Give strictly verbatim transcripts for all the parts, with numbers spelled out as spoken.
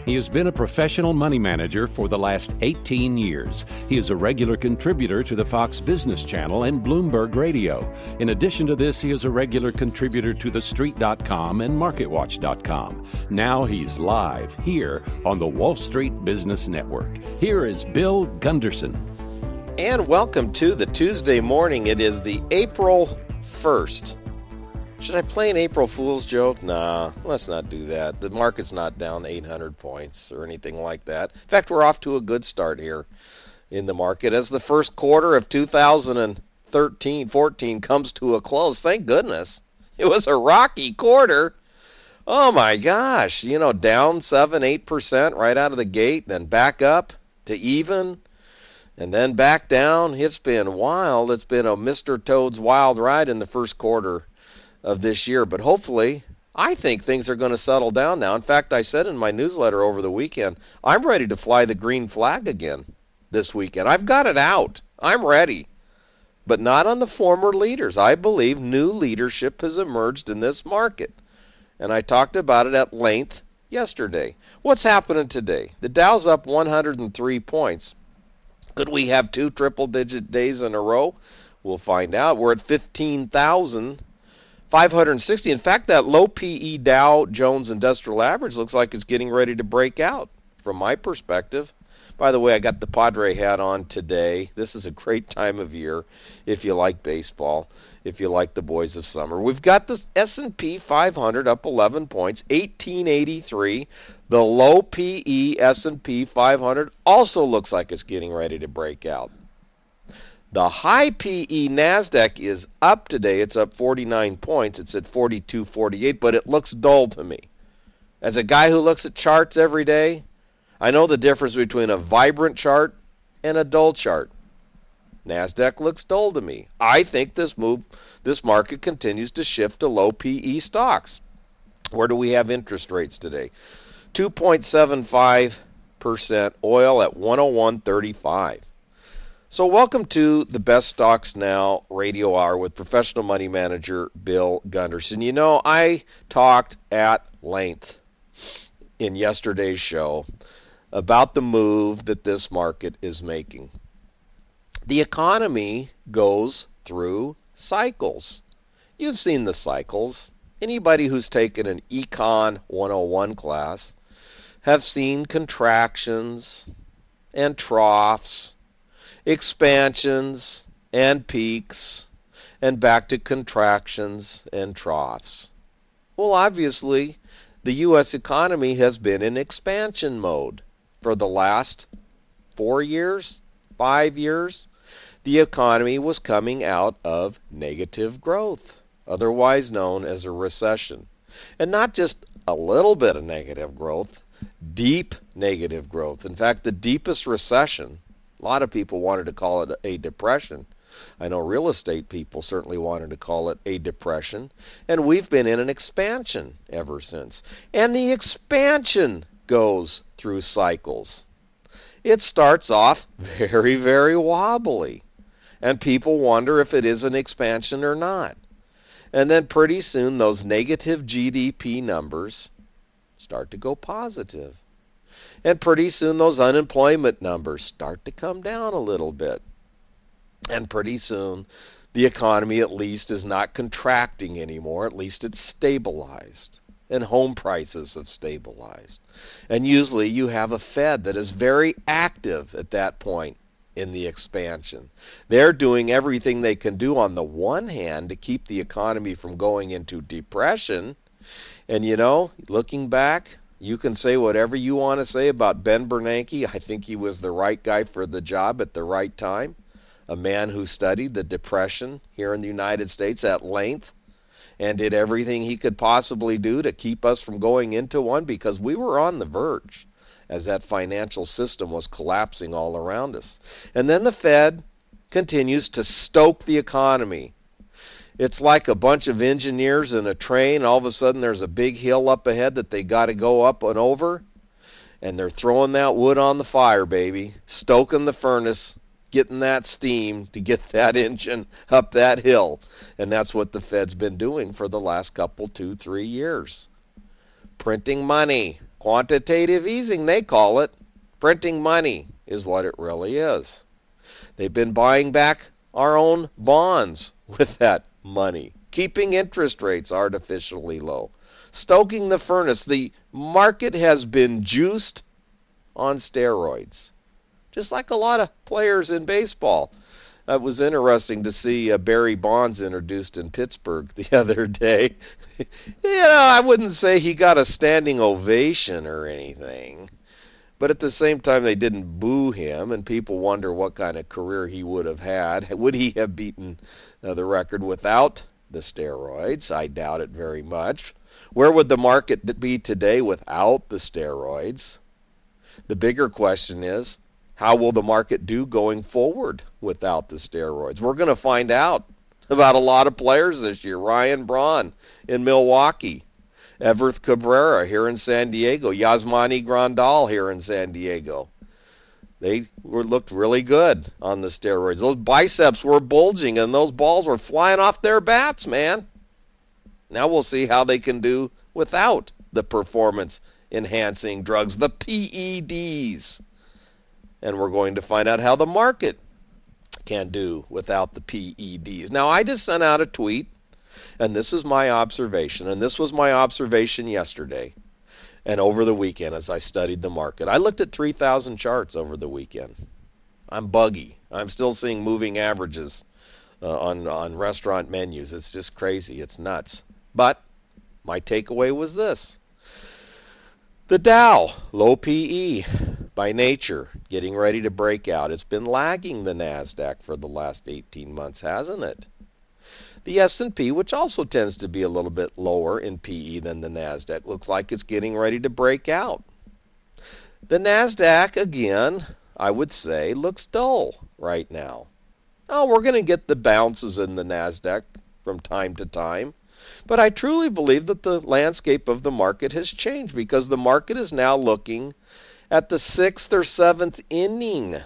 He has been a professional money manager for the last eighteen years. He is a regular contributor to the Fox Business Channel and Bloomberg Radio. In addition to this, he is a regular contributor to the street dot com and market watch dot com. Now he's live here on the Wall Street Business Network. Here is Bill Gunderson. And welcome to the Tuesday morning. It is the April first. Should I play an April Fool's joke? Nah, let's not do that. The market's not down eight hundred points or anything like that. In fact, we're off to a good start here in the market as the first quarter of two thousand thirteen fourteen comes to a close. Thank goodness. It was a rocky quarter. Oh my gosh, you know, down seven, eight percent right out of the gate, then back up to even, and then back down. It's been wild. It's been a Mister Toad's wild ride in the first quarter of this year, but hopefully I think things are going to settle down now. In fact, I said in my newsletter over the weekend, I'm ready to fly the green flag again this weekend. I've got it out. I'm ready. But not on the former leaders. I believe new leadership has emerged in this market. And I talked about it at length yesterday. What's happening today? The Dow's up one hundred three points. Could we have two triple-digit days in a row? We'll find out. We're at fifteen thousand five hundred sixty. In fact, that low P E Dow Jones Industrial Average looks like it's getting ready to break out from my perspective. By the way, I got the Padre hat on today. This is a great time of year if you like baseball, if you like the boys of summer. We've got the S and P five hundred up eleven points, eighteen eighty-three. The low P E S and P five hundred also looks like it's getting ready to break out. The high P E NASDAQ is up today. It's up forty-nine points. It's at forty-two forty-eight, but it looks dull to me. As a guy who looks at charts every day, I know the difference between a vibrant chart and a dull chart. NASDAQ looks dull to me. I think this move, this market continues to shift to low P E stocks. Where do we have interest rates today? two point seven five percent, oil at one oh one thirty-five. So welcome to the Best Stocks Now radio hour with professional money manager Bill Gunderson. You know, I talked at length in yesterday's show about the move that this market is making. The economy goes through cycles. You've seen the cycles. Anybody who's taken an Econ one oh one class have seen contractions and troughs, expansions and peaks, and back to contractions and troughs. Well, obviously, the U S economy has been in expansion mode for the last four years, five years. The economy was coming out of negative growth, otherwise known as a recession. And not just a little bit of negative growth, deep negative growth. In fact, the deepest recession, a lot of people wanted to call it a depression. I know real estate people certainly wanted to call it a depression. And we've been in an expansion ever since. And the expansion goes through cycles. It starts off very, very wobbly. And people wonder if it is an expansion or not. And then pretty soon those negative G D P numbers start to go positive. And pretty soon those unemployment numbers start to come down a little bit. And pretty soon the economy at least is not contracting anymore. At least it's stabilized. And home prices have stabilized. And usually you have a Fed that is very active at that point in the expansion. They're doing everything they can do on the one hand to keep the economy from going into depression. And you know, looking back, you can say whatever you want to say about Ben Bernanke. I think he was the right guy for the job at the right time. A man who studied the Depression here in the United States at length and did everything he could possibly do to keep us from going into one, because we were on the verge as that financial system was collapsing all around us. And then the Fed continues to stoke the economy. It's like a bunch of engineers in a train. All of a sudden there's a big hill up ahead that they got to go up and over, and they're throwing that wood on the fire, baby, stoking the furnace, getting that steam to get that engine up that hill. And that's what the Fed's been doing for the last couple, two, three years. Printing money, Quantitative easing, they call it. Printing money is what it really is. They've been buying back our own bonds with that money, keeping interest rates artificially low, stoking the furnace. The market has been juiced on steroids, just like a lot of players in baseball. It was interesting to see uh, Barry Bonds introduced in Pittsburgh the other day. you know, I wouldn't say he got a standing ovation or anything, but at the same time they didn't boo him, and people wonder what kind of career he would have had. Would he have beaten uh, the record without the steroids? I doubt it very much. Where would the market be today without the steroids? The bigger question is, how will the market do going forward without the steroids? We're going to find out about a lot of players this year. Ryan Braun in Milwaukee, Everth Cabrera here in San Diego, Yasmani Grandal here in San Diego. They were looked really good on the steroids. Those biceps were bulging and those balls were flying off their bats, man. Now we'll see how they can do without the performance-enhancing drugs, the P E Ds. And we're going to find out how the market can do without the P E Ds. Now, I just sent out a tweet, and this is my observation, and this was my observation yesterday and over the weekend as I studied the market. I looked at three thousand charts over the weekend. I'm buggy. I'm still seeing moving averages uh, on, on restaurant menus. It's just crazy. It's nuts. But my takeaway was this. The Dow, low P E by nature, getting ready to break out. It's been lagging the NASDAQ for the last eighteen months, hasn't it? The S and P, which also tends to be a little bit lower in P E than the NASDAQ, looks like it's getting ready to break out. The NASDAQ, again, I would say, looks dull right now. Oh, we're going to get the bounces in the NASDAQ from time to time. But I truly believe that the landscape of the market has changed because the market is now looking at the sixth or seventh inning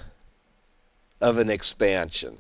of an expansion.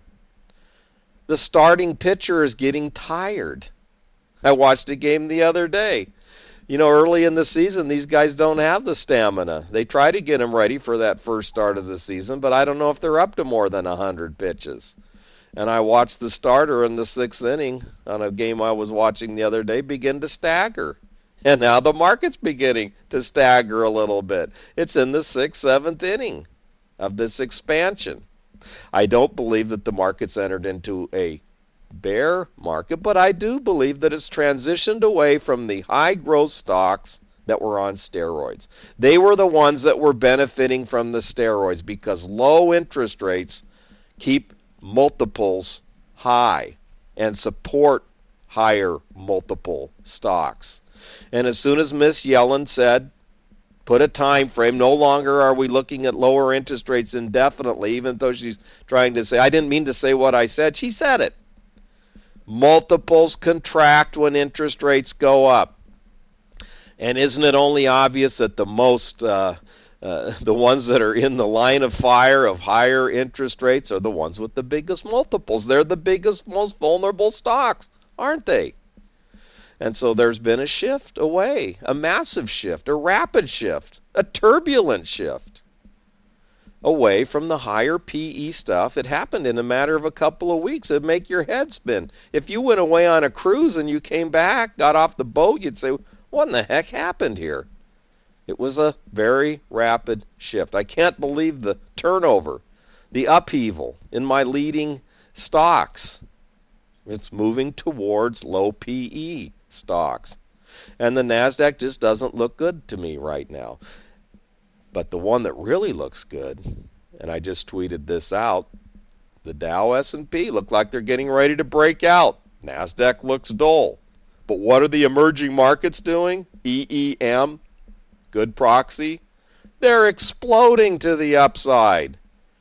The starting pitcher is getting tired. I watched a game the other day. You know, early in the season, these guys don't have the stamina. They try to get them ready for that first start of the season, but I don't know if they're up to more than one hundred pitches. And I watched the starter in the sixth inning on a game I was watching the other day begin to stagger. And now the market's beginning to stagger a little bit. It's in the sixth, seventh inning of this expansion. I don't believe that the market's entered into a bear market, but I do believe that it's transitioned away from the high-growth stocks that were on steroids. They were the ones that were benefiting from the steroids because low interest rates keep multiples high and support higher multiple stocks. And as soon as Miss Yellen said, put a time frame, no longer are we looking at lower interest rates indefinitely, even though she's trying to say, I didn't mean to say what I said, she said it. Multiples contract when interest rates go up. And isn't it only obvious that the most uh, Uh, the ones that are in the line of fire of higher interest rates are the ones with the biggest multiples. They're the biggest, most vulnerable stocks, aren't they? And so there's been a shift away, a massive shift, a rapid shift, a turbulent shift away from the higher P E stuff. It happened in a matter of a couple of weeks. It'd make your head spin. If you went away on a cruise and you came back, got off the boat, you'd say, what in the heck happened here? It was a very rapid shift. I can't believe the turnover, the upheaval in my leading stocks. It's moving towards low P E stocks. And the NASDAQ just doesn't look good to me right now. But the one that really looks good, and I just tweeted this out, the Dow S and P look like they're getting ready to break out. NASDAQ looks dull. But what are the emerging markets doing? E E M. Good proxy. They're exploding to the upside.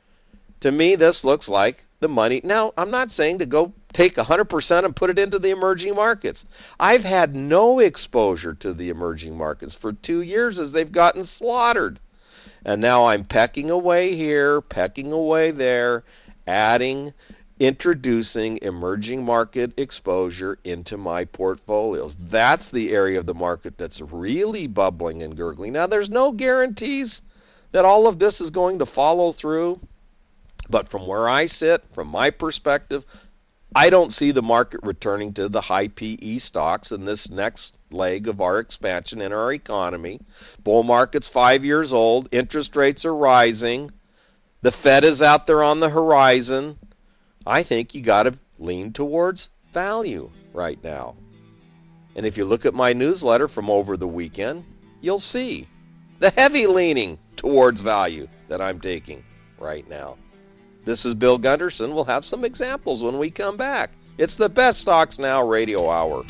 To me, this looks like the money. Now, I'm not saying to go take one hundred percent and put it into the emerging markets. I've had no exposure to the emerging markets for two years as they've gotten slaughtered. And now I'm pecking away here, pecking away there, adding introducing emerging market exposure into my portfolios. That's the area of the market that's really bubbling and gurgling. Now, there's no guarantees that all of this is going to follow through, but from where I sit, from my perspective, I don't see the market returning to the high P E stocks in this next leg of our expansion in our economy. Bull market's five years old. Interest rates are rising. The Fed is out there on the horizon. I think you got to lean towards value right now. And if you look at my newsletter from over the weekend, you'll see the heavy leaning towards value that I'm taking right now. This is Bill Gunderson. We'll have some examples when we come back. It's the Best Stocks Now Radio Hour.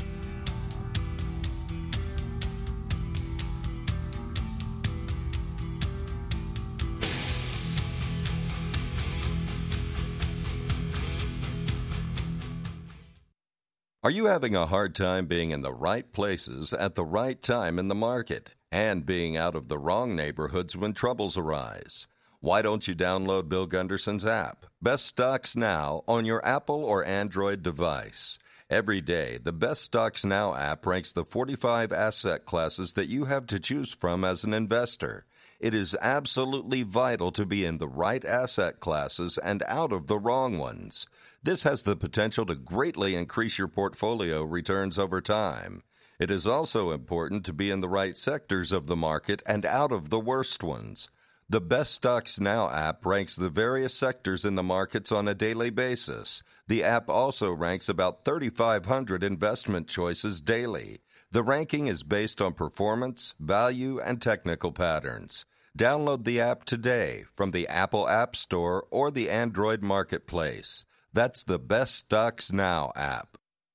Are you having a hard time being in the right places at the right time in the market and being out of the wrong neighborhoods when troubles arise? Why don't you download Bill Gunderson's app, Best Stocks Now, on your Apple or Android device? Every day, the Best Stocks Now app ranks the forty-five asset classes that you have to choose from as an investor. It is absolutely vital to be in the right asset classes and out of the wrong ones. This has the potential to greatly increase your portfolio returns over time. It is also important to be in the right sectors of the market and out of the worst ones. The Best Stocks Now app ranks the various sectors in the markets on a daily basis. The app also ranks about thirty-five hundred investment choices daily. The ranking is based on performance, value, and technical patterns. Download the app today from the Apple App Store or the Android Marketplace. That's the Best Stocks Now app.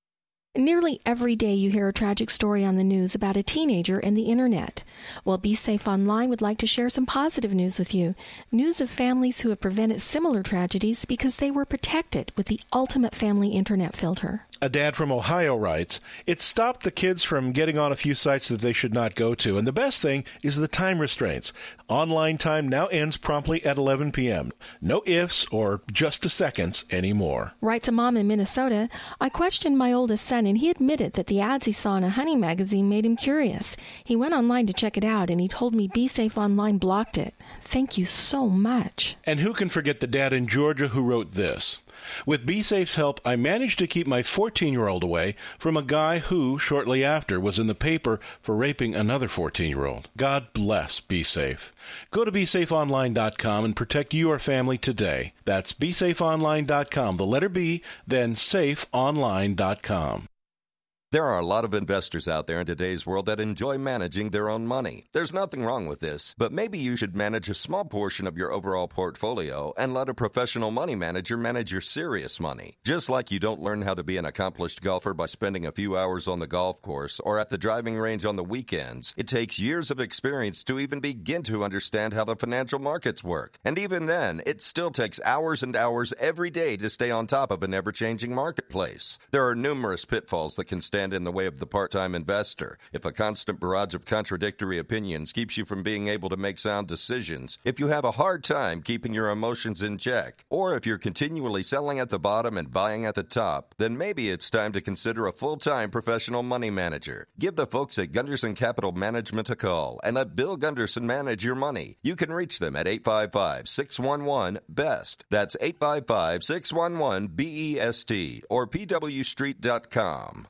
Nearly every day you hear a tragic story on the news about a teenager and the internet. Well, Be Safe Online would like to share some positive news with you. News of families who have prevented similar tragedies because they were protected with the ultimate family internet filter. A dad from Ohio writes, "It stopped the kids from getting on a few sites that they should not go to. And the best thing is the time restraints. Online time now ends promptly at eleven p.m. No ifs or just a seconds anymore." Writes a mom in Minnesota, "I questioned my oldest son and he admitted that the ads he saw in a hunting magazine made him curious. He went online to check it out and he told me Be Safe Online blocked it. Thank you so much." And who can forget the dad in Georgia who wrote this? "With BeSafe's help, I managed to keep my fourteen-year-old away from a guy who, shortly after, was in the paper for raping another fourteen-year-old. God bless BeSafe. Go to be safe online dot com and protect your family today. That's be safe online dot com, the letter B, then safe online dot com. There are a lot of investors out there in today's world that enjoy managing their own money. There's nothing wrong with this, but maybe you should manage a small portion of your overall portfolio and let a professional money manager manage your serious money. Just like you don't learn how to be an accomplished golfer by spending a few hours on the golf course or at the driving range on the weekends, it takes years of experience to even begin to understand how the financial markets work. And even then, it still takes hours and hours every day to stay on top of an ever-changing marketplace. There are numerous pitfalls that can stand in the way of the part-time investor. If a constant barrage of contradictory opinions keeps you from being able to make sound decisions, if you have a hard time keeping your emotions in check, or if you're continually selling at the bottom and buying at the top, then maybe it's time to consider a full-time professional money manager. Give the folks at Gunderson Capital Management a call and let Bill Gunderson manage your money. You can reach them at eight five five, six one one, B E S T. That's eight five five, six one one, B E S T or P W street dot com.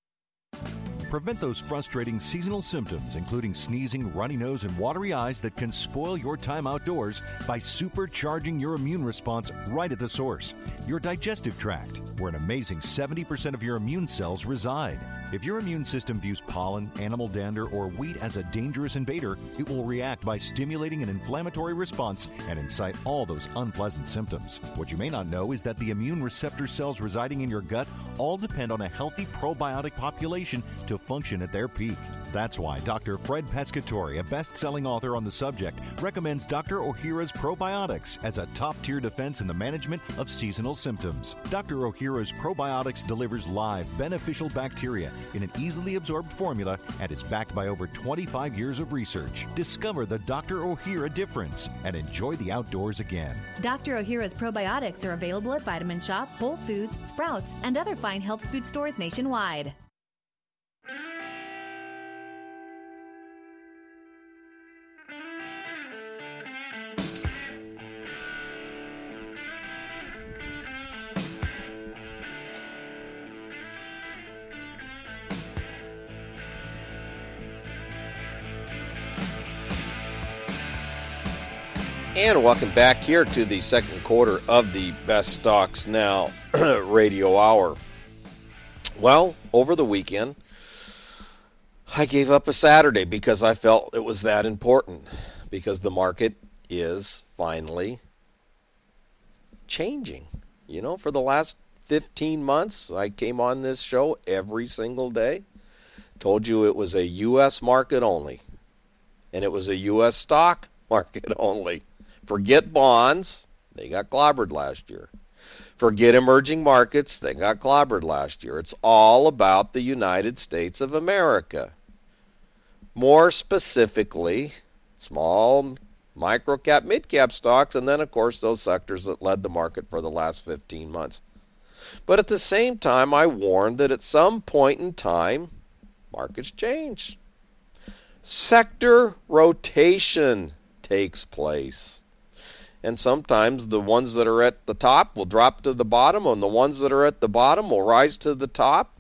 Prevent those frustrating seasonal symptoms, including sneezing, runny nose, and watery eyes that can spoil your time outdoors by supercharging your immune response right at the source, your digestive tract, where an amazing seventy percent of your immune cells reside. If your immune system views pollen, animal dander, or wheat as a dangerous invader, it will react by stimulating an inflammatory response and incite all those unpleasant symptoms. What you may not know is that the immune receptor cells residing in your gut all depend on a healthy probiotic population to function at their peak. That's why Doctor Fred Pescatore, a best-selling author on the subject, recommends Doctor Ohhira's Probiotics as a top-tier defense in the management of seasonal symptoms. Doctor Ohhira's Probiotics delivers live, beneficial bacteria in an easily absorbed formula and is backed by over twenty-five years of research. Discover the Doctor Ohhira difference and enjoy the outdoors again. Doctor Ohhira's Probiotics are available at Vitamin Shop, Whole Foods, Sprouts, and other fine health food stores nationwide. And welcome back here to the second quarter of the Best Stocks Now radio hour. Well, over the weekend, I gave up a Saturday because I felt it was that important, because the market is finally changing. You know, for the last fifteen months, I came on this show every single day, told you it was a U S market only, and it was a U S stock market only. Forget bonds, they got clobbered last year. Forget emerging markets, they got clobbered last year. It's all about the United States of America. More specifically, small, micro-cap, mid-cap stocks, and then, of course, those sectors that led the market for the last fifteen months. But at the same time, I warned that at some point in time, markets change. Sector rotation takes place. And sometimes the ones that are at the top will drop to the bottom, and the ones that are at the bottom will rise to the top.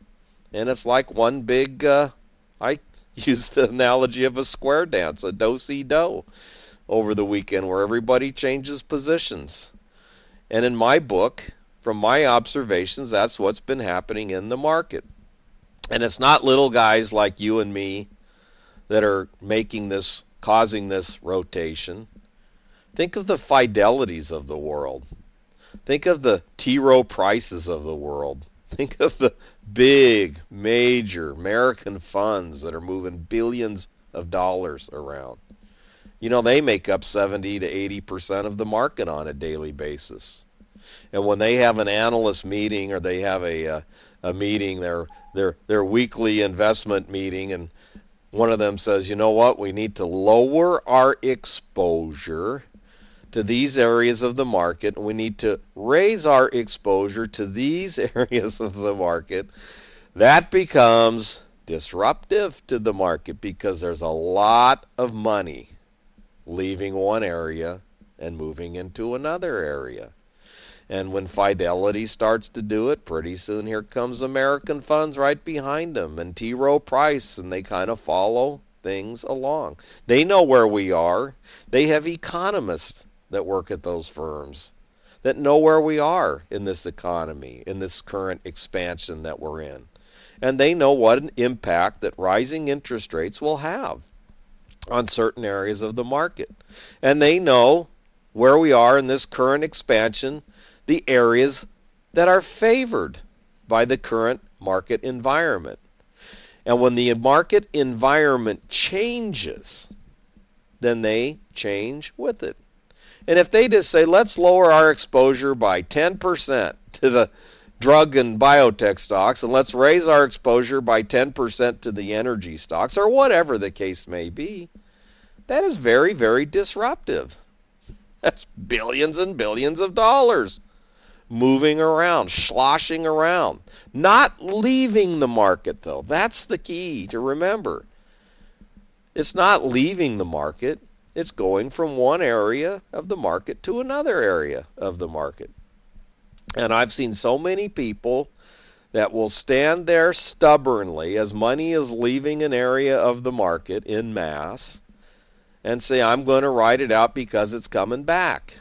And it's like one big, uh, I use the analogy of a square dance, a do-si-do, over the weekend where everybody changes positions. And in my book, from my observations, that's what's been happening in the market. And it's not little guys like you and me that are making this, causing this rotation. Think of the Fidelities of the world. Think of the T. Rowe Prices of the world. Think of the big, major American funds that are moving billions of dollars around. You know, they make up seventy to eighty percent of the market on a daily basis. And when they have an analyst meeting, or they have a a, a meeting, their their their weekly investment meeting, and one of them says, you know what, we need to lower our exposure to these areas of the market, and we need to raise our exposure to these areas of the market, that becomes disruptive to the market, because there's a lot of money leaving one area and moving into another area. And when Fidelity starts to do it, pretty soon here comes American funds right behind them, and T. Rowe Price, and they kind of follow things along. They know where we are. They have economists that work at those firms that know where we are in this economy, in this current expansion that we're in. And they know what an impact that rising interest rates will have on certain areas of the market. And they know where we are in this current expansion, the areas that are favored by the current market environment. And when the market environment changes, then they change with it. And if they just say, let's lower our exposure by ten percent to the drug and biotech stocks, and let's raise our exposure by ten percent to the energy stocks, or whatever the case may be, that is very, very disruptive. That's billions and billions of dollars moving around, sloshing around, not leaving the market, though. That's the key to remember. It's not leaving the market. It's going from one area of the market to another area of the market. And I've seen so many people that will stand there stubbornly as money is leaving an area of the market en masse and say, I'm going to ride it out because it's coming back.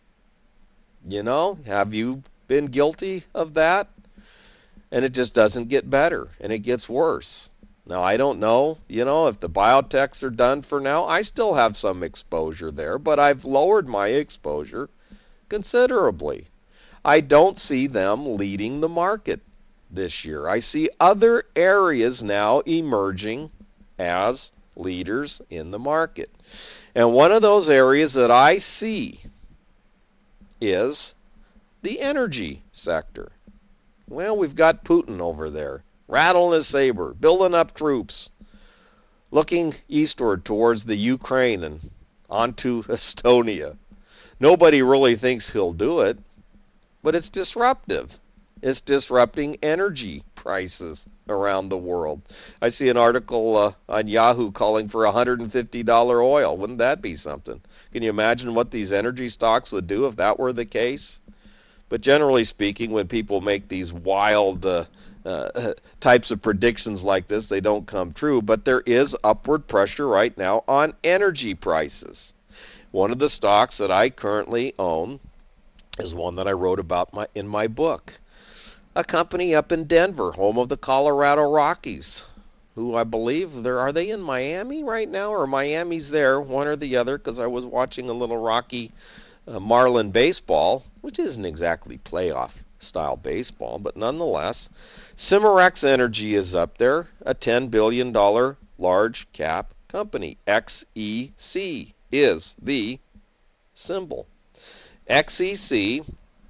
You know, have you been guilty of that? And it just doesn't get better, and it gets worse. Now, I don't know, you know, if the biotechs are done for now. I still have some exposure there, but I've lowered my exposure considerably. I don't see them leading the market this year. I see other areas now emerging as leaders in the market. And one of those areas that I see is the energy sector. Well, we've got Putin over there, rattling his saber, building up troops, looking eastward towards the Ukraine and onto Estonia. Nobody really thinks he'll do it, but it's disruptive. It's disrupting energy prices around the world. I see an article uh, on Yahoo calling for one hundred fifty dollars oil. Wouldn't that be something? Can you imagine what these energy stocks would do if that were the case? But generally speaking, when people make these wild uh, uh, types of predictions like this, they don't come true. But there is upward pressure right now on energy prices. One of the stocks that I currently own is one that I wrote about my, in my book. A company up in Denver, home of the Colorado Rockies, who I believe, they're, are they in Miami right now, or Miami's there, one or the other, because I was watching a little Rocky uh, Marlin baseball, which isn't exactly playoff-style baseball, but nonetheless, Cimarex Energy is up there, a ten billion dollars large-cap company. X E C is the symbol. X E C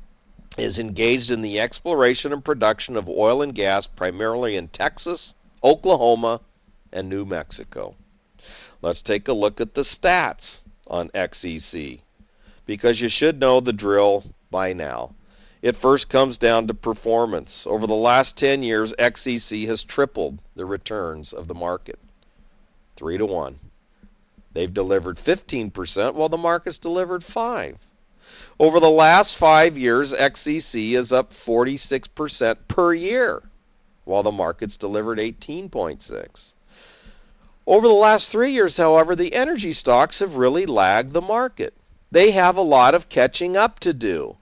is engaged in the exploration and production of oil and gas primarily in Texas, Oklahoma, and New Mexico. Let's take a look at the stats on X E C, because you should know the drill by now. It first comes down to performance. Over the last ten years, X E C has tripled the returns of the market, three to one. They've delivered fifteen percent while the market's delivered five. Over the last five years, X E C is up forty-six percent per year, while the market's delivered eighteen point six. Over the last three years, however, the energy stocks have really lagged the market. They have a lot of catching up to do.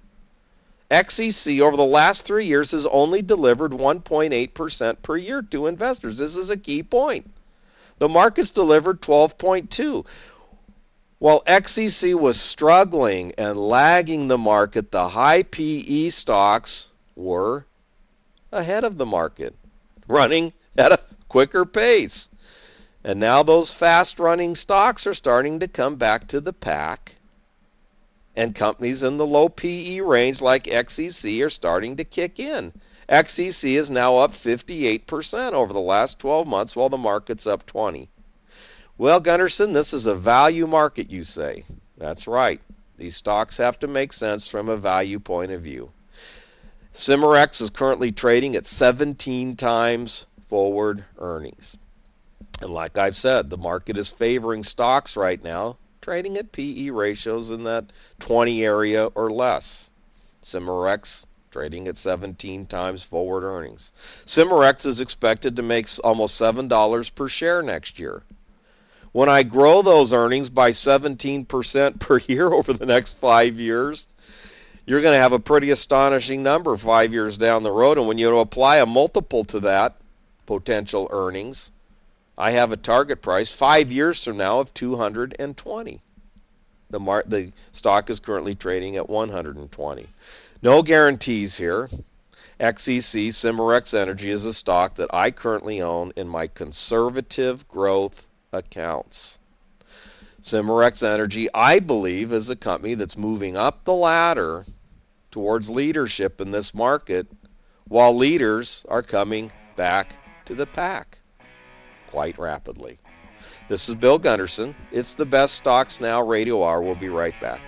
X E C over the last three years has only delivered one point eight percent per year to investors. This is a key point. The market's delivered twelve point two. While X E C was struggling and lagging the market, the high P E stocks were ahead of the market, running at a quicker pace. And now those fast-running stocks are starting to come back to the pack, and companies in the low P E range like X E C are starting to kick in. X E C is now up fifty-eight percent over the last twelve months, while the market's up twenty. Well, Gunderson, this is a value market, you say. That's right. These stocks have to make sense from a value point of view. Cimarex is currently trading at seventeen times forward earnings. And like I've said, the market is favoring stocks right now, trading at P E ratios in that twenty area or less. Cimarex trading at seventeen times forward earnings. Cimarex is expected to make almost seven dollars per share next year. When I grow those earnings by seventeen percent per year over the next five years, you're going to have a pretty astonishing number five years down the road. And when you apply a multiple to that potential earnings, I have a target price five years from now of two hundred twenty. The, mar- the stock is currently trading at one hundred twenty. No guarantees here. X E C, Cimarex Energy, is a stock that I currently own in my conservative growth accounts. Cimarex Energy, I believe, is a company that's moving up the ladder towards leadership in this market, while leaders are coming back to the pack quite rapidly. This is Bill Gunderson. It's the Best Stocks Now Radio Hour. We'll be right back.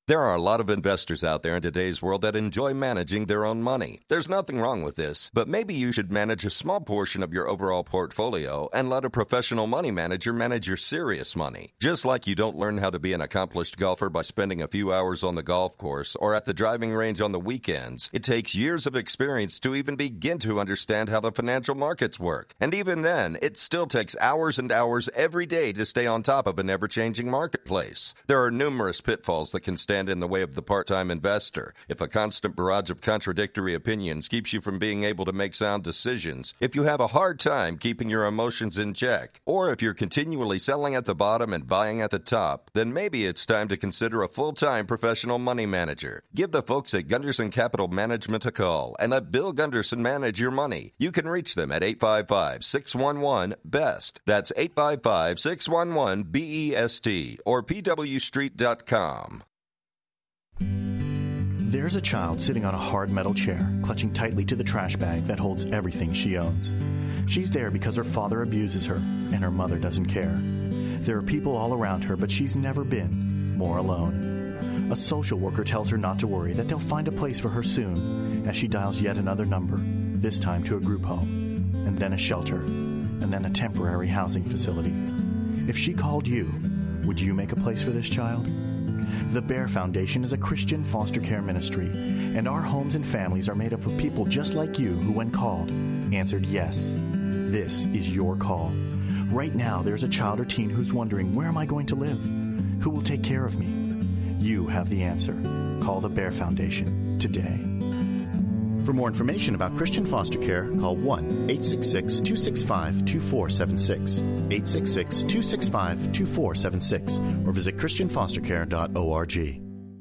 There are a lot of investors out there in today's world that enjoy managing their own money. There's nothing wrong with this, but maybe you should manage a small portion of your overall portfolio and let a professional money manager manage your serious money. Just like you don't learn how to be an accomplished golfer by spending a few hours on the golf course or at the driving range on the weekends, it takes years of experience to even begin to understand how the financial markets work. And even then, it still takes hours and hours every day to stay on top of an ever-changing marketplace. There are numerous pitfalls that can stand in the way of the part-time investor. If a constant barrage of contradictory opinions keeps you from being able to make sound decisions, if you have a hard time keeping your emotions in check, or if you're continually selling at the bottom and buying at the top, then maybe it's time to consider a full-time professional money manager. Give the folks at Gunderson Capital Management a call and let Bill Gunderson manage your money. You can reach them at eight five five, six one one, B E S T. That's eight five five, six one one, B E S T or P W street dot com. There's a child sitting on a hard metal chair, clutching tightly to the trash bag that holds everything she owns. She's there because her father abuses her, and her mother doesn't care. There are people all around her, but she's never been more alone. A social worker tells her not to worry, that they'll find a place for her soon, as she dials yet another number, this time to a group home, and then a shelter, and then a temporary housing facility. If she called you, would you make a place for this child? The Bear Foundation is a Christian foster care ministry, and our homes and families are made up of people just like you who, when called, answered yes. This is your call. Right now, there's a child or teen who's wondering, where am I going to live? Who will take care of me? You have the answer. Call the Bear Foundation today. For more information about Christian foster care, call one eight six six, two six five, two four seven six, eight six six, two six five, two four seven six, or visit christian foster care dot org.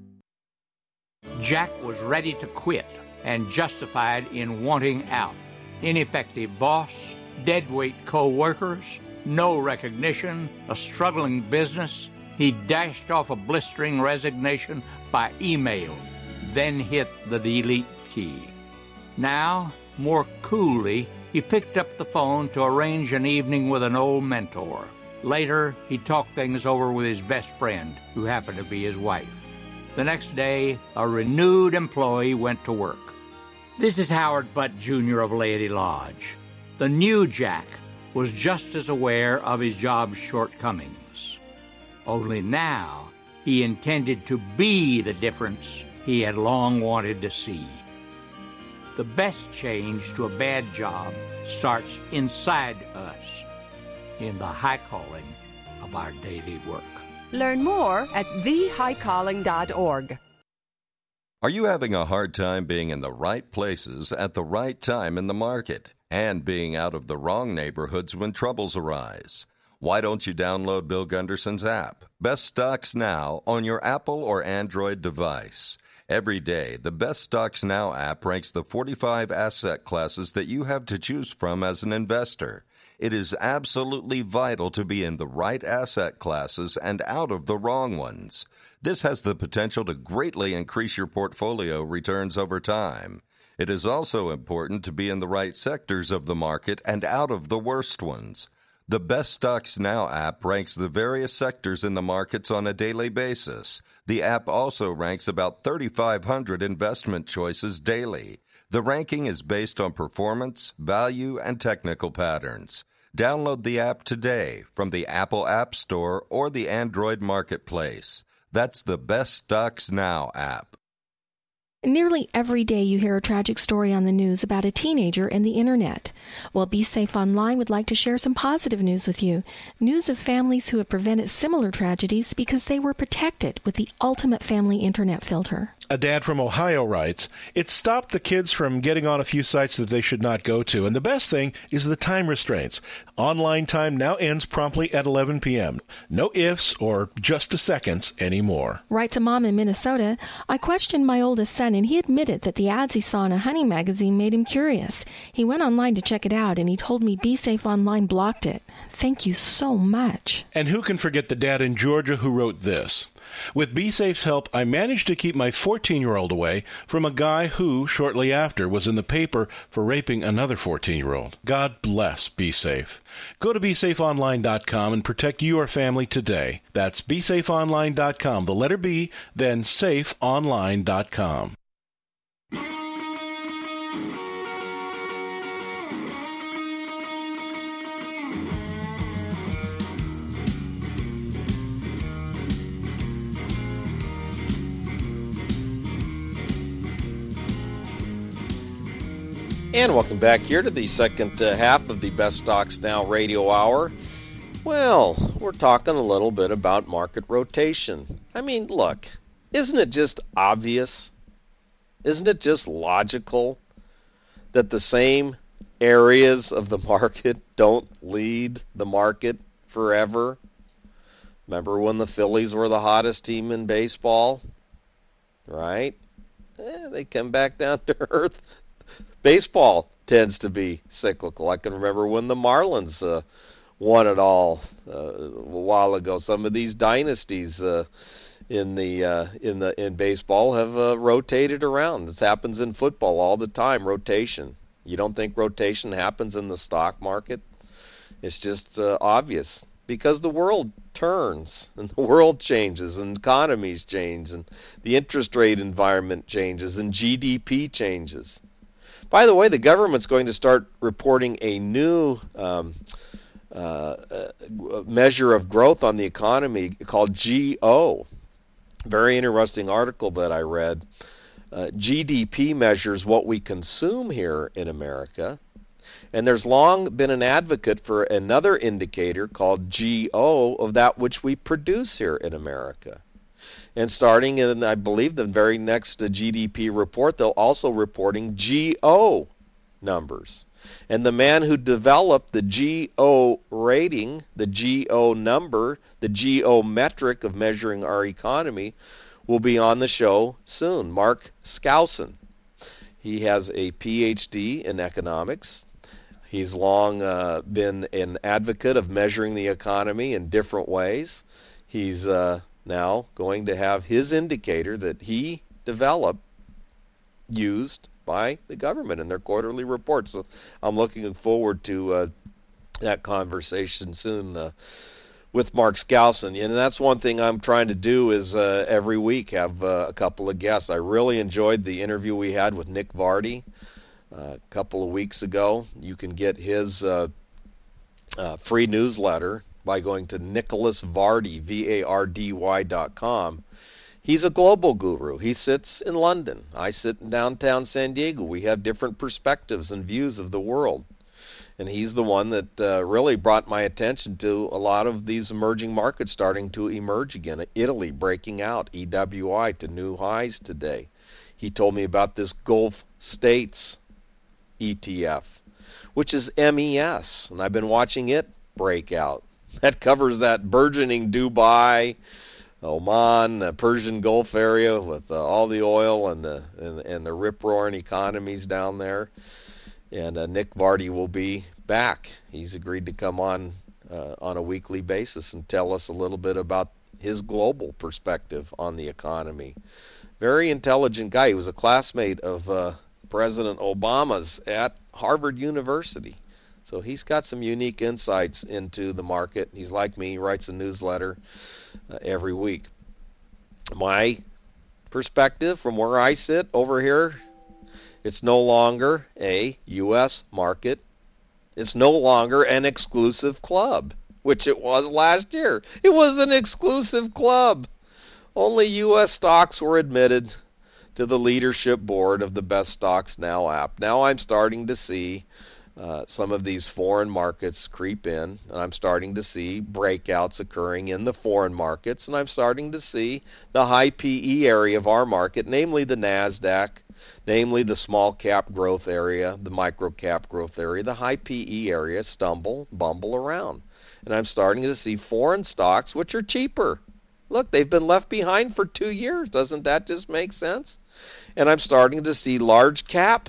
Jack was ready to quit and justified in wanting out. Ineffective boss, deadweight co-workers, no recognition, a struggling business. He dashed off a blistering resignation by email, then hit the delete key. Now, more coolly, he picked up the phone to arrange an evening with an old mentor. Later, he talked things over with his best friend, who happened to be his wife. The next day, a renewed employee went to work. This is Howard Butt, Junior of Laity Lodge. The new Jack was just as aware of his job's shortcomings. Only now, he intended to be the difference he had long wanted to see. The best change to a bad job starts inside us, in the high calling of our daily work. Learn more at the high calling dot org. Are you having a hard time being in the right places at the right time in the market and being out of the wrong neighborhoods when troubles arise? Why don't you download Bill Gunderson's app, Best Stocks Now, on your Apple or Android device? Every day, the Best Stocks Now app ranks the forty-five asset classes that you have to choose from as an investor. It is absolutely vital to be in the right asset classes and out of the wrong ones. This has the potential to greatly increase your portfolio returns over time. It is also important to be in the right sectors of the market and out of the worst ones. The Best Stocks Now app ranks the various sectors in the markets on a daily basis. The app also ranks about thirty-five hundred investment choices daily. The ranking is based on performance, value, and technical patterns. Download the app today from the Apple App Store or the Android Marketplace. That's the Best Stocks Now app. Nearly every day you hear a tragic story on the news about a teenager and the internet. Well, Be Safe Online would like to share some positive news with you. News of families who have prevented similar tragedies because they were protected with the ultimate family internet filter. A dad from Ohio writes, it stopped the kids from getting on a few sites that they should not go to. And the best thing is the time restraints. Online time now ends promptly at eleven p.m. No ifs or just a seconds anymore. Writes a mom in Minnesota, I questioned my oldest son and he admitted that the ads he saw in a hunting magazine made him curious. He went online to check it out and he told me Be Safe Online blocked it. Thank you so much. And who can forget the dad in Georgia who wrote this? With BeSafe's help, I managed to keep my fourteen-year-old away from a guy who, shortly after, was in the paper for raping another fourteen-year-old. God bless BeSafe. Go to be safe online dot com and protect your family today. That's be safe online dot com, the letter B, then safe online dot com. And welcome back here to the second uh, half of the Best Stocks Now radio hour. Well, we're talking a little bit about market rotation. I mean, look, isn't it just obvious? Isn't it just logical that the same areas of the market don't lead the market forever? Remember when the Phillies were the hottest team in baseball? Right? Eh, they come back down to earth. Baseball tends to be cyclical. I can remember when the Marlins uh, won it all uh, a while ago. Some of these dynasties uh, in the uh, in the in baseball have uh, rotated around. This happens in football all the time. Rotation. You don't think rotation happens in the stock market? It's just uh, obvious because the world turns and the world changes and economies change and the interest rate environment changes and G D P changes. By the way, the government's going to start reporting a new um, uh, measure of growth on the economy called G O. Very interesting article that I read. Uh, G D P measures what we consume here in America, and there's long been an advocate for another indicator called G O of that which we produce here in America. And starting in, I believe, the very next uh, G D P report, they'll also reporting G O numbers. And the man who developed the G O rating, the G O number, the G O metric of measuring our economy, will be on the show soon, Mark Skousen. He has a P H D in economics. He's long uh, been an advocate of measuring the economy in different ways. He's uh, now going to have his indicator that he developed used by the government in their quarterly reports. So I'm looking forward to uh, that conversation soon uh, with Mark Skousen. And that's one thing I'm trying to do is uh, every week have uh, a couple of guests. I really enjoyed the interview we had with Nick Vardy uh, a couple of weeks ago. You can get his uh, uh, free newsletter by going to Nicholas Vardy, V A R D Y dot com. He's a global guru. He sits in London. I sit in downtown San Diego. We have different perspectives and views of the world. And he's the one that uh, really brought my attention to a lot of these emerging markets starting to emerge again. Italy breaking out, E W I to new highs today. He told me about this Gulf States E T F, which is M E S, and I've been watching it break out. That covers that burgeoning Dubai, Oman, the Persian Gulf area with uh, all the oil and the and, and the rip-roaring economies down there. And uh, Nick Vardy will be back. He's agreed to come on uh, on a weekly basis and tell us a little bit about his global perspective on the economy. Very intelligent guy. He was a classmate of uh, President Obama's at Harvard University. So he's got some unique insights into the market. He's like me. He writes a newsletter uh, every week. My perspective from where I sit over here, it's no longer a U S market. It's no longer an exclusive club, which it was last year. It was an exclusive club. Only U S stocks were admitted to the leadership board of the Best Stocks Now app. Now I'm starting to see Uh, some of these foreign markets creep in, and I'm starting to see breakouts occurring in the foreign markets, and I'm starting to see the high P E area of our market, namely the NASDAQ, namely the small cap growth area, the micro cap growth area, the high P E area stumble, bumble around. And I'm starting to see foreign stocks, which are cheaper. Look, they've been left behind for two years. Doesn't that just make sense? And I'm starting to see large cap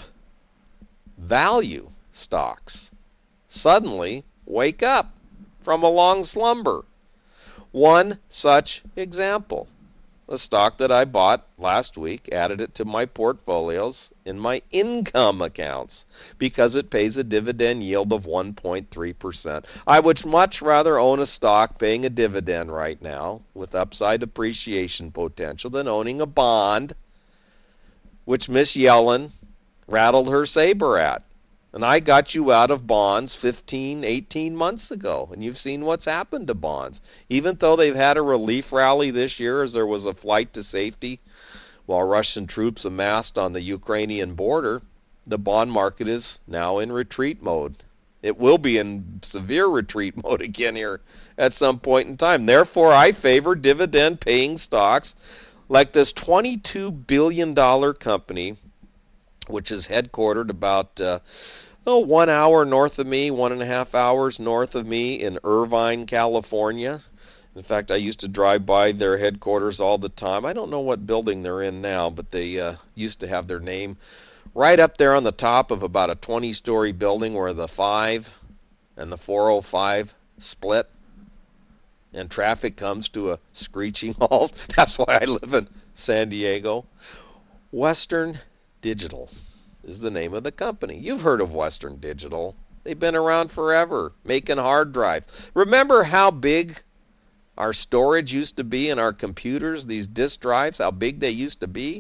value stocks suddenly wake up from a long slumber. One such example a stock that I bought last week, added it to my portfolios in my income accounts because it pays a dividend yield of one point three percent. I would much rather own a stock paying a dividend right now with upside appreciation potential than owning a bond, which Miss Yellen rattled her saber at. And I got you out of bonds fifteen, eighteen months ago, and you've seen what's happened to bonds. Even though they've had a relief rally this year as there was a flight to safety while Russian troops amassed on the Ukrainian border, the bond market is now in retreat mode. It will be in severe retreat mode again here at some point in time. Therefore, I favor dividend-paying stocks like this twenty-two billion dollars company, which is headquartered about uh, oh, one hour north of me, one and a half hours north of me in Irvine, California. In fact, I used to drive by their headquarters all the time. I don't know what building they're in now, but they uh, used to have their name right up there on the top of about a twenty-story building where the five and the four oh five split and traffic comes to a screeching halt. That's why I live in San Diego. Western Digital is the name of the company. You've heard of Western Digital. They've been around forever, making hard drives. Remember how big our storage used to be in our computers, these disk drives, how big they used to be?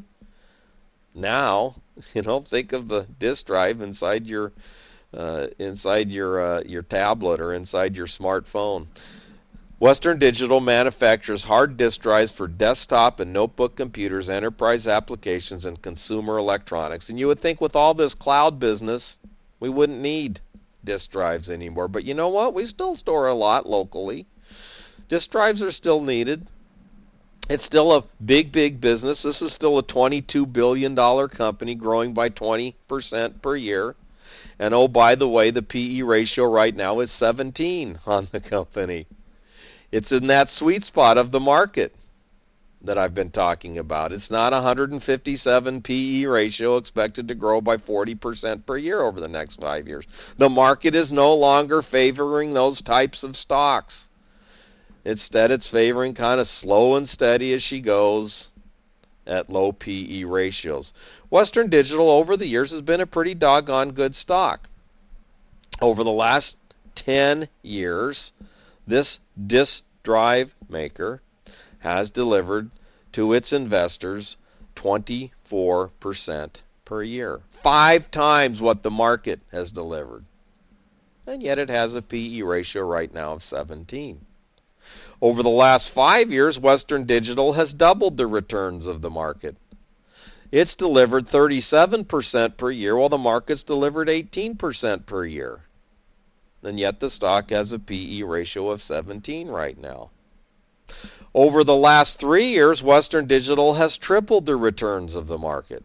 Now, you know, think of the disk drive inside your uh, inside your uh, your tablet or inside your smartphone. Western Digital manufactures hard disk drives for desktop and notebook computers, enterprise applications, and consumer electronics. And you would think with all this cloud business, we wouldn't need disk drives anymore. But you know what? We still store a lot locally. Disk drives are still needed. It's still a big, big business. This is still a twenty-two billion dollars company growing by twenty percent per year. And oh, by the way, the P E ratio right now is seventeen on the company. It's in that sweet spot of the market that I've been talking about. It's not one hundred fifty-seven P E ratio expected to grow by forty percent per year over the next five years. The market is no longer favoring those types of stocks. Instead, it's favoring kind of slow and steady as she goes at low P E ratios. Western Digital over the years has been a pretty doggone good stock. Over the last ten years, this disk drive maker has delivered to its investors twenty-four percent per year. Five times what the market has delivered. And yet it has a P E ratio right now of seventeen. Over the last five years, Western Digital has doubled the returns of the market. It's delivered thirty-seven percent per year, while the market's delivered eighteen percent per year. And yet the stock has a P E ratio of seventeen right now. Over the last three years, Western Digital has tripled the returns of the market.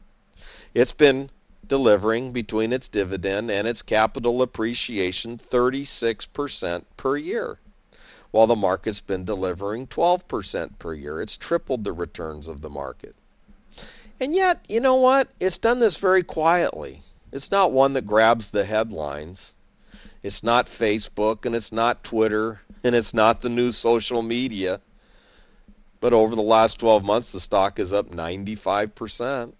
It's been delivering between its dividend and its capital appreciation thirty-six percent per year, while the market's been delivering twelve percent per year. It's tripled the returns of the market. And yet, you know what? It's done this very quietly. It's not one that grabs the headlines. It's not Facebook, and it's not Twitter, and it's not the new social media. But over the last twelve months, the stock is up ninety-five percent.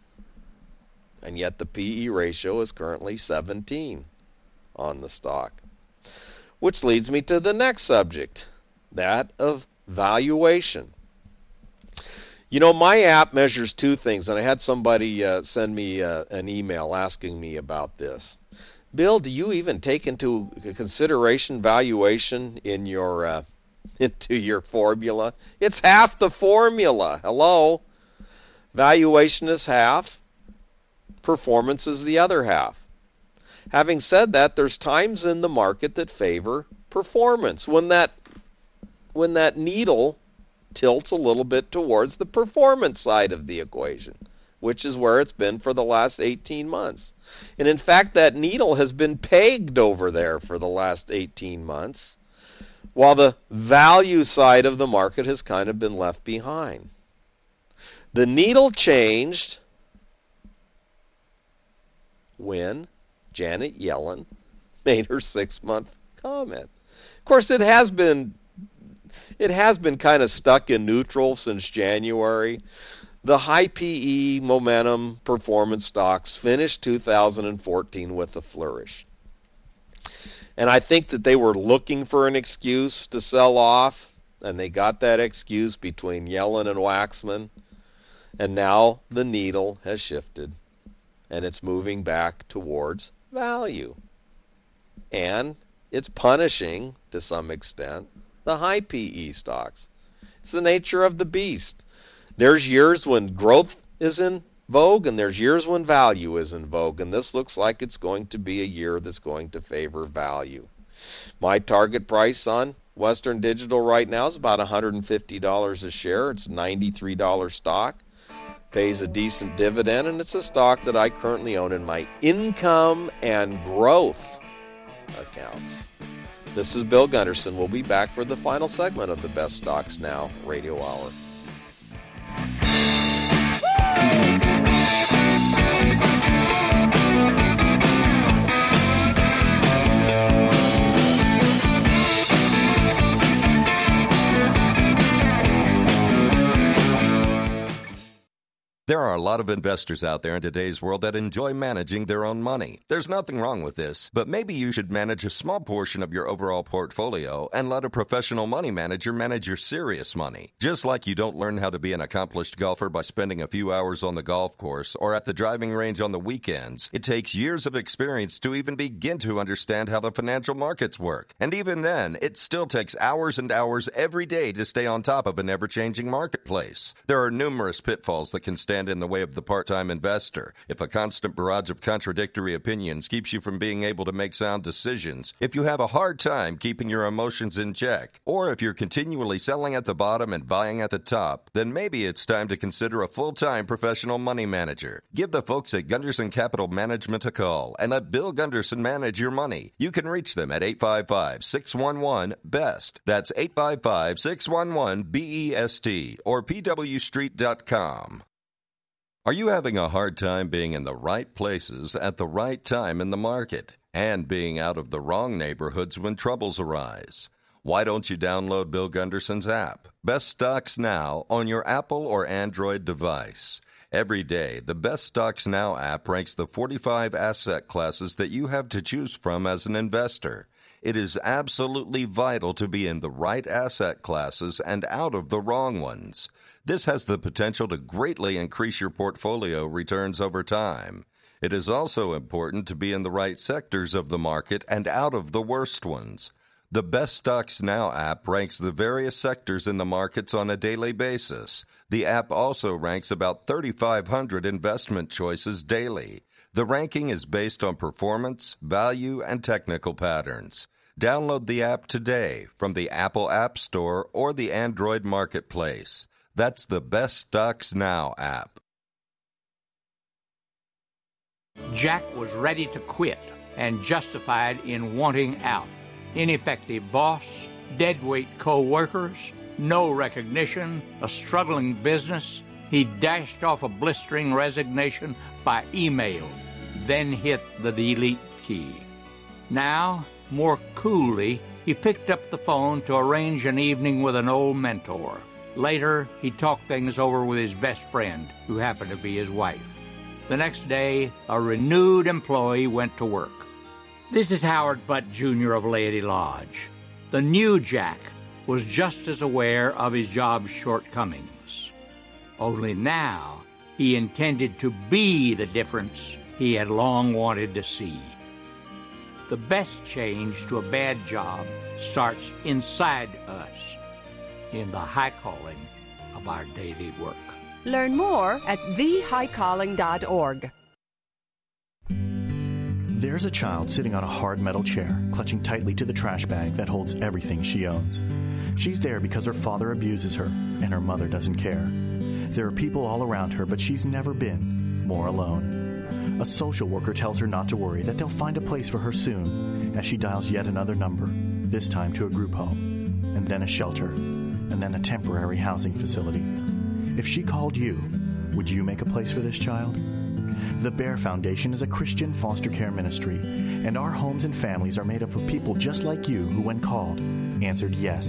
And yet the P E ratio is currently seventeen on the stock. Which leads me to the next subject, that of valuation. You know, my app measures two things, and I had somebody uh, send me uh, an email asking me about this. Bill, do you even take into consideration valuation in your uh, into your formula? It's half the formula. Hello? Valuation is half. Performance is the other half. Having said that, there's times in the market that favor performance. When that when that needle tilts a little bit towards the performance side of the equation, which is where it's been for the last eighteen months. And in fact, that needle has been pegged over there for the last eighteen months, while the value side of the market has kind of been left behind. The needle changed when Janet Yellen made her six-month comment. Of course, it has been it has been kind of stuck in neutral since January. The high P E momentum performance stocks finished two thousand fourteen with a flourish. And I think that they were looking for an excuse to sell off, and they got that excuse between Yellen and Waxman. And now the needle has shifted, and it's moving back towards value. And it's punishing, to some extent, the high P E stocks. It's the nature of the beast. There's years when growth is in vogue, and there's years when value is in vogue, and this looks like it's going to be a year that's going to favor value. My target price on Western Digital right now is about one hundred fifty dollars a share. It's a ninety-three dollars stock. Pays a decent dividend, and it's a stock that I currently own in my income and growth accounts. This is Bill Gunderson. We'll be back for the final segment of the Best Stocks Now Radio Hour. There are a lot of investors out there in today's world that enjoy managing their own money. There's nothing wrong with this, but maybe you should manage a small portion of your overall portfolio and let a professional money manager manage your serious money. Just like you don't learn how to be an accomplished golfer by spending a few hours on the golf course or at the driving range on the weekends, it takes years of experience to even begin to understand how the financial markets work. And even then, it still takes hours and hours every day to stay on top of an ever-changing marketplace. There are numerous pitfalls that can stand in the way of the part-time investor. If a constant barrage of contradictory opinions keeps you from being able to make sound decisions, if you have a hard time keeping your emotions in check, or if you're continually selling at the bottom and buying at the top, then maybe it's time to consider a full-time professional money manager. Give the folks at Gunderson Capital Management a call and let Bill Gunderson manage your money. You can reach them at eight five five, six one one, B E S T. That's eight five five, six one one, B E S T or P W street dot com. Are you having a hard time being in the right places at the right time in the market and being out of the wrong neighborhoods when troubles arise? Why don't you download Bill Gunderson's app, Best Stocks Now, on your Apple or Android device? Every day, the Best Stocks Now app ranks the forty-five asset classes that you have to choose from as an investor. It is absolutely vital to be in the right asset classes and out of the wrong ones. This has the potential to greatly increase your portfolio returns over time. It is also important to be in the right sectors of the market and out of the worst ones. The Best Stocks Now app ranks the various sectors in the markets on a daily basis. The app also ranks about thirty-five hundred investment choices daily. The ranking is based on performance, value, and technical patterns. Download the app today from the Apple App Store or the Android Marketplace. That's the Best Stocks Now app. Jack was ready to quit and justified in wanting out. Ineffective boss, deadweight co-workers, no recognition, a struggling business. He dashed off a blistering resignation by email, then hit the delete key. Now, more coolly, he picked up the phone to arrange an evening with an old mentor. Later, he talked things over with his best friend, who happened to be his wife. The next day, a renewed employee went to work. This is Howard Butt, Junior of Laity Lodge. The new Jack was just as aware of his job's shortcomings. Only now, he intended to be the difference he had long wanted to see. The best change to a bad job starts inside us, in the high calling of our daily work. Learn more at the high calling dot org. There's a child sitting on a hard metal chair, clutching tightly to the trash bag that holds everything she owns. She's there because her father abuses her, and her mother doesn't care. There are people all around her, but she's never been more alone. A social worker tells her not to worry, that they'll find a place for her soon, as she dials yet another number, this time to a group home, and then a shelter, and then a temporary housing facility. If she called you, would you make a place for this child? The Bear Foundation is a Christian foster care ministry, and our homes and families are made up of people just like you who, when called, answered yes.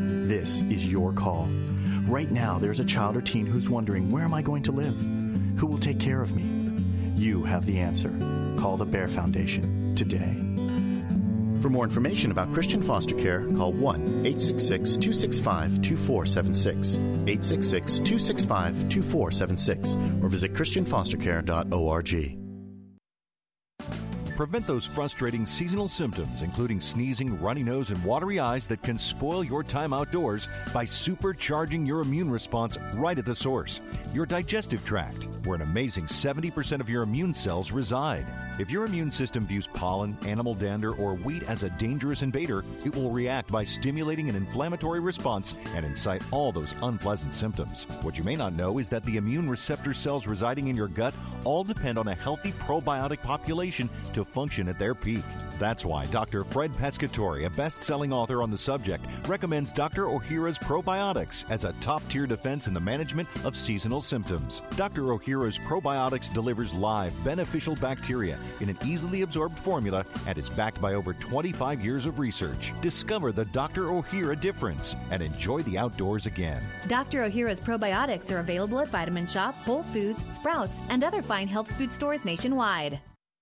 This is your call. Right now, there's a child or teen who's wondering, where am I going to live? Who will take care of me? You have the answer. Call the Bear Foundation today. For more information about Christian foster care, call one eight six six, two six five, two four seven six, eight six six, two six five, two four seven six, or visit christian foster care dot org. Prevent those frustrating seasonal symptoms, including sneezing, runny nose, and watery eyes that can spoil your time outdoors by supercharging your immune response right at the source, your digestive tract, where an amazing seventy percent of your immune cells reside. If your immune system views pollen, animal dander, or wheat as a dangerous invader, it will react by stimulating an inflammatory response and incite all those unpleasant symptoms. What you may not know is that the immune receptor cells residing in your gut all depend on a healthy probiotic population to function at their peak. That's why Doctor Fred Pescatore, a best-selling author on the subject, recommends Doctor Ohhira's Probiotics as a top-tier defense in the management of seasonal symptoms. Doctor Ohhira's Probiotics delivers live, beneficial bacteria in an easily absorbed formula and is backed by over twenty-five years of research. Discover the Doctor Ohhira difference and enjoy the outdoors again. Doctor Ohhira's Probiotics are available at Vitamin Shop, Whole Foods, Sprouts, and other fine health food stores nationwide.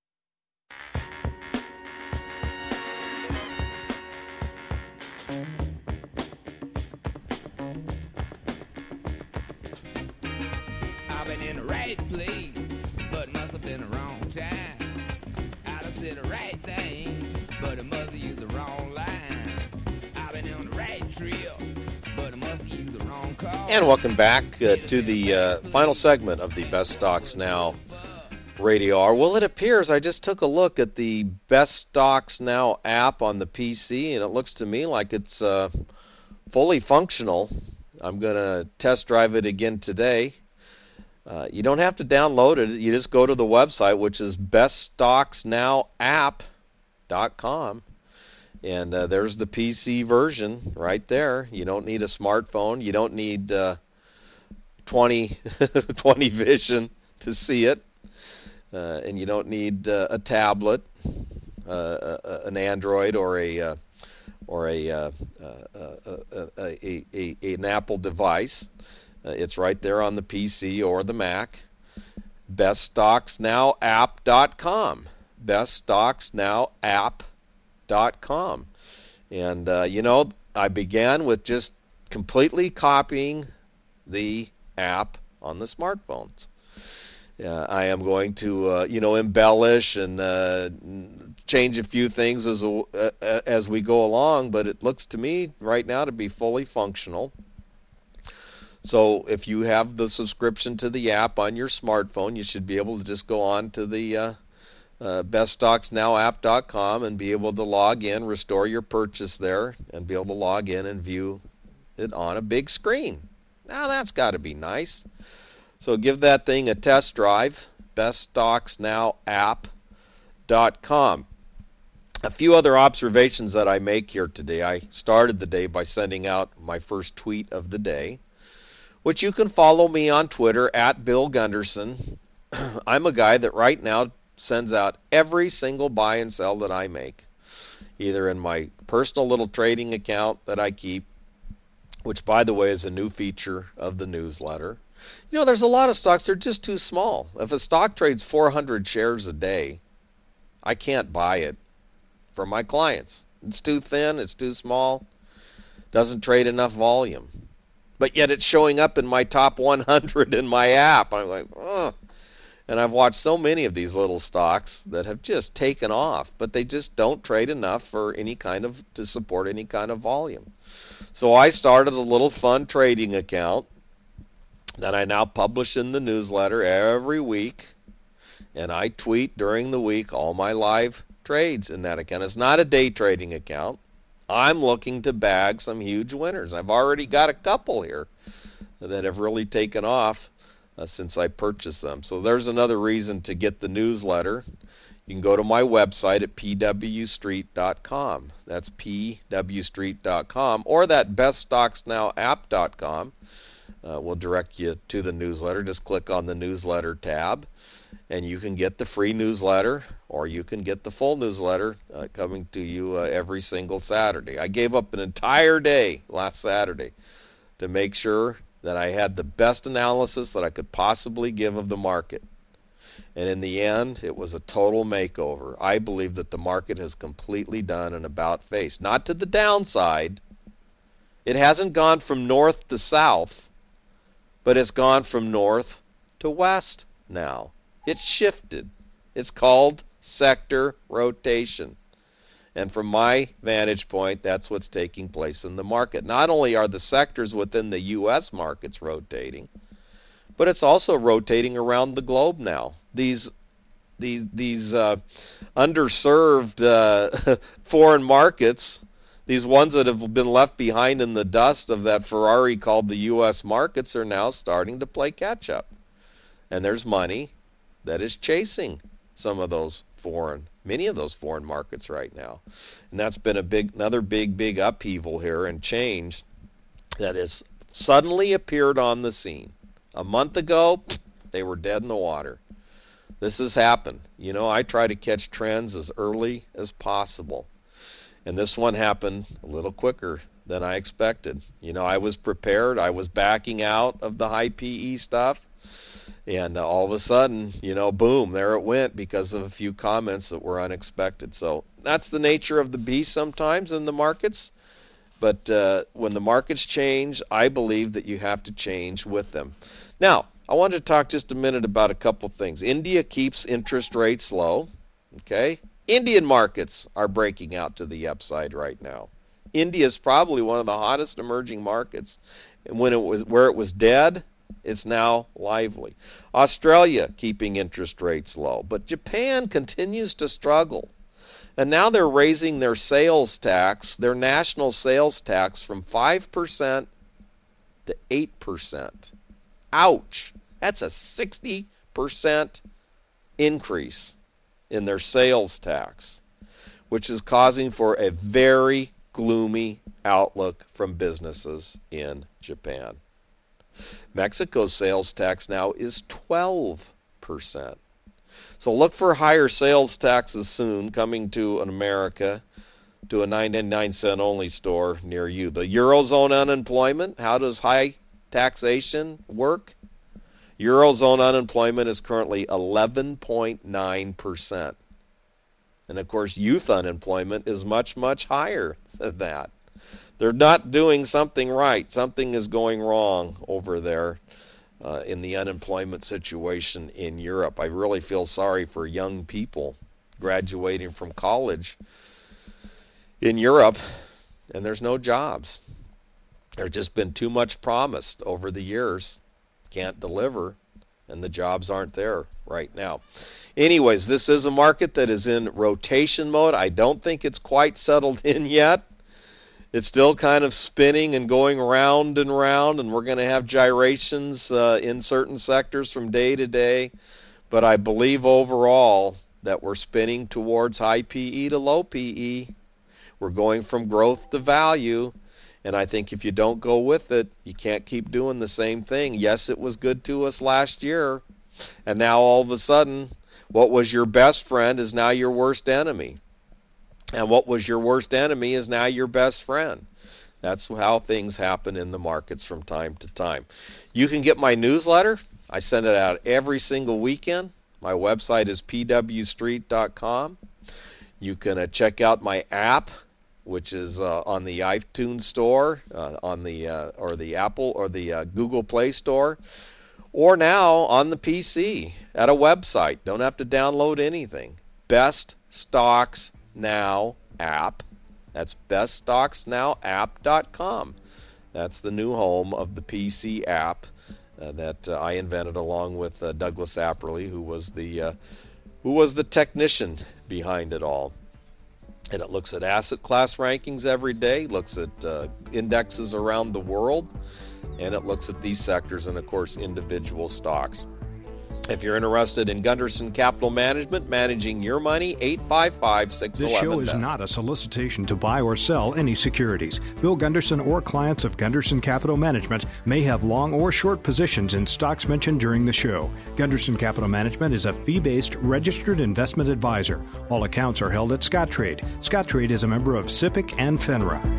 I've been in the right place, but it must have been the wrong time. I done said the right thing, but it must have used the wrong line. I've been on the right trip, but it must have used the wrong call. And welcome back uh, to the uh, final segment of the Best Stocks Now Radio Hour. Well, it appears I just took a look at the Best Stocks Now app on the P C, and it looks to me like it's uh, fully functional. I'm going to test drive it again today. Uh, you don't have to download it. You just go to the website, which is best stocks now app dot com. And uh, there's the P C version right there. You don't need a smartphone. You don't need uh, twenty, twenty vision to see it. Uh, and you don't need uh, a tablet, uh, a, an Android, or a uh, or a, uh, uh, a, a, a, a an Apple device. Uh, it's right there on the P C or the Mac. best stocks now app dot com. best stocks now app dot com. And, uh, you know, I began with just completely copying the app on the smartphones. Uh, I am going to, uh, you know, embellish and uh, change a few things as, a, uh, as we go along, but it looks to me right now to be fully functional. So if you have the subscription to the app on your smartphone, you should be able to just go on to the uh, uh, best stocks now app dot com and be able to log in, restore your purchase there, and be able to log in and view it on a big screen. Now that's got to be nice. So give that thing a test drive, best stocks now app dot com. A few other observations that I make here today. I started the day by sending out my first tweet of the day, which you can follow me on Twitter at Bill Gunderson. I'm a guy that right now sends out every single buy and sell that I make, either in my personal little trading account that I keep, which, by the way, is a new feature of the newsletter. You know, there's a lot of stocks that are just too small. If a stock trades four hundred shares a day, I can't buy it for my clients. It's too thin, it's too small, doesn't trade enough volume. But yet it's showing up in my top one hundred in my app. I'm like, oh. And I've watched so many of these little stocks that have just taken off, but they just don't trade enough for any kind of, to support any kind of volume. So I started a little fun trading account that I now publish in the newsletter every week, and I tweet during the week all my live trades in that account. It's not a day trading account. I'm looking to bag some huge winners. I've already got a couple here that have really taken off uh, since I purchased them. So there's another reason to get the newsletter. You can go to my website at p w street dot com. That's p w street dot com, or that best stocks now app dot com. uh, will direct you to the newsletter. Just click on the newsletter tab, and you can get the free newsletter, or you can get the full newsletter uh, coming to you uh, every single Saturday. I gave up an entire day last Saturday to make sure that I had the best analysis that I could possibly give of the market. And in the end, it was a total makeover. I believe that the market has completely done an about face. Not to the downside. It hasn't gone from north to south, but it's gone from north to west now. It's shifted. It's called sector rotation. And from my vantage point, that's what's taking place in the market. Not only are the sectors within the U S markets rotating, but it's also rotating around the globe now. These these these uh, underserved uh, foreign markets, these ones that have been left behind in the dust of that Ferrari called the U S markets, are now starting to play catch up. And there's money that is chasing some of those foreign, many of those foreign markets right now. And that's been a big, another big, big upheaval here and change that has suddenly appeared on the scene. A month ago, they were dead in the water. This has happened. You know, I try to catch trends as early as possible. And this one happened a little quicker than I expected. You know, I was prepared. I was backing out of the high P E stuff. And uh, all of a sudden, you know, boom, there it went because of a few comments that were unexpected. So that's the nature of the beast sometimes in the markets. But uh, when the markets change, I believe that you have to change with them. Now, I wanted to talk just a minute about a couple things. India keeps interest rates low. Okay? Indian markets are breaking out to the upside right now. India is probably one of the hottest emerging markets. And when it was where it was dead, it's now lively. Australia keeping interest rates low, but Japan continues to struggle. And now they're raising their sales tax, their national sales tax, from five percent to eight percent. Ouch! That's a sixty percent increase in their sales tax, which is causing for a very gloomy outlook from businesses in Japan. Mexico's sales tax now is twelve percent. So look for higher sales taxes soon coming to an America, to a ninety-nine cent only store near you. The Eurozone unemployment, how does high taxation work? Eurozone unemployment is currently eleven point nine percent. And of course, youth unemployment is much, much higher than that. They're not doing something right. Something is going wrong over there uh, in the unemployment situation in Europe. I really feel sorry for young people graduating from college in Europe, and there's no jobs. There's just been too much promised over the years. Can't deliver, and the jobs aren't there right now. Anyways, this is a market that is in rotation mode. I don't think it's quite settled in yet. It's still kind of spinning and going round and round, and we're going to have gyrations uh, in certain sectors from day to day. But I believe overall that we're spinning towards high P E to low P E. We're going from growth to value. And I think if you don't go with it, you can't keep doing the same thing. Yes, it was good to us last year. And now all of a sudden, what was your best friend is now your worst enemy. And what was your worst enemy is now your best friend. That's how things happen in the markets from time to time. You can get my newsletter. I send it out every single weekend. My website is p w street dot com. You can uh, check out my app, which is uh, on the iTunes store, uh, on the uh, or the Apple or the uh, Google Play Store, or now on the P C at a website. Don't have to download anything. Best Stocks Now app. That's best stocks now app dot com. That's the new home of the P C app uh, that uh, I invented along with uh, Douglas Apperly, who was the uh, who was the technician behind it all. And it looks at asset class rankings every day, looks at uh, indexes around the world, and it looks at these sectors and, of course, individual stocks. If you're interested in Gunderson Capital Management, managing your money, eight five five, six one one, This show is best. not a solicitation to buy or sell any securities. Bill Gunderson or clients of Gunderson Capital Management may have long or short positions in stocks mentioned during the show. Gunderson Capital Management is a fee-based registered investment advisor. All accounts are held at Scottrade. Scottrade is a member of SIPC and FINRA.